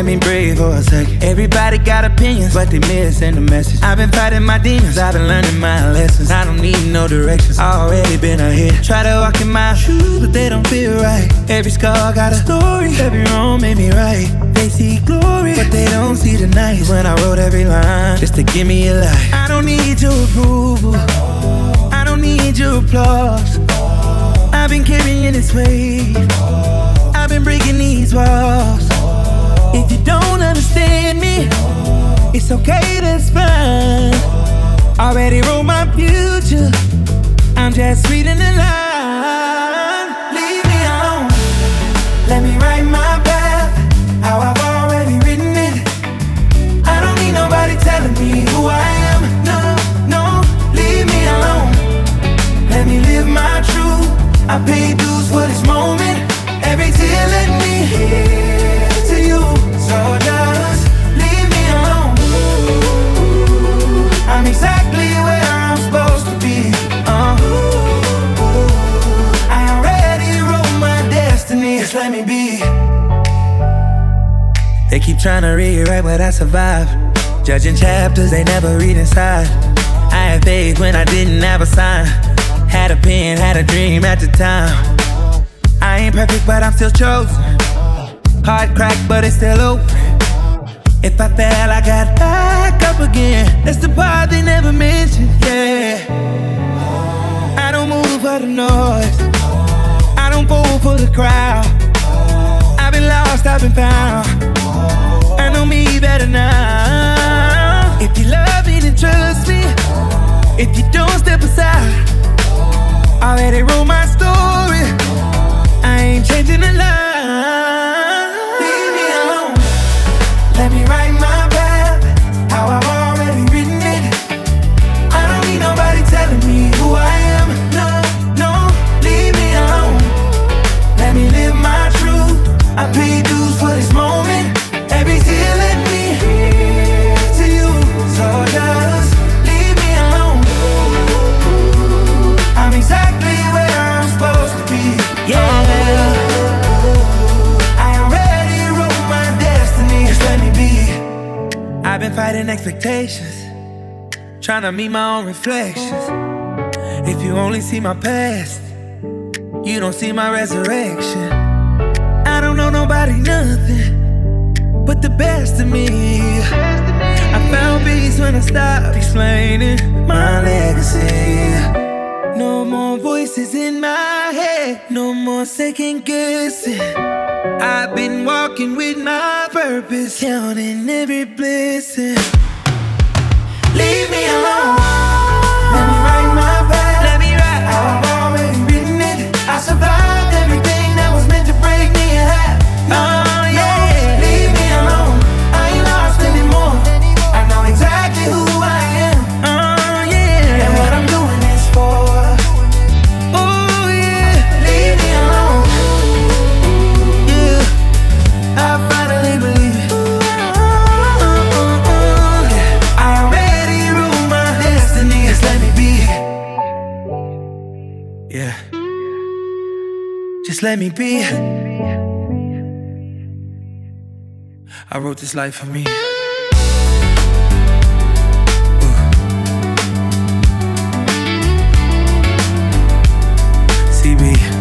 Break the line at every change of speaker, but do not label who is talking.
let me breathe for a second. Everybody got opinions, but they missing the message. I've been fighting my demons, I've been learning my lessons. I don't need no directions, already been ahead. Try to walk in my shoes, but they don't feel right. Every scar got a story, every wrong made me right. They see glory, but they don't see the nights when I wrote every line just to give me a life. I don't need your approval, I don't need your applause. I've been carrying this weight, I've been breaking these walls. If you don't understand me, it's okay, that's fine. Already wrote my future, I'm just reading the line. Leave me alone, let me write my path, how I've already written it. I don't need nobody telling me who I am. No, no, leave me alone, let me live my truth. I paid dues for this moment, every tear let me hear to you. So just leave me alone. I'm exactly where I'm supposed to be. I already wrote my destiny, just let me be. They keep trying to rewrite what I survived, judging chapters they never read inside. I had faith when I didn't have a sign, had a pen, had a dream at the time. I ain't perfect, but I'm still chosen. Heart cracked, but it's still open. If I fail, I got back up again. That's the part they never mention, yeah. I don't move for the noise, I don't fool for the crowd. I've been lost, I've been found, I know me better now. If you love me, then trust me. If you don't, step aside. Already wrote my story, I ain't changing the line. Leave me alone, let me write my path, how I've already written it. I don't need nobody telling me who I am. No, no, leave me alone, let me live my truth. I paid dues for this moment, every tear let me hear to you. So just leave me alone, I'm exactly where I'm supposed to be. Yeah, I already wrote my destiny, just let me be. I've been fighting expectations, trying to meet my own reflections. If you only see my past, you don't see my resurrection. I don't know nobody, nothing but the best of me. I found peace when I stopped explaining my legacy. No more voices in my head, no more second guessing. I've been walking with my purpose, counting every blessing. Leave me alone, let me write my path, let me write how I've already written it. I survived everything that was meant to break me in half. Oh yeah, leave me alone, I ain't lost anymore. I know exactly who I am. Oh yeah, and what I'm doing is for. Oh yeah, leave me alone. Yeah, I finally believe it. I already wrote my destiny, just let me be. Yeah, just let me be. I wrote this life for me. CB.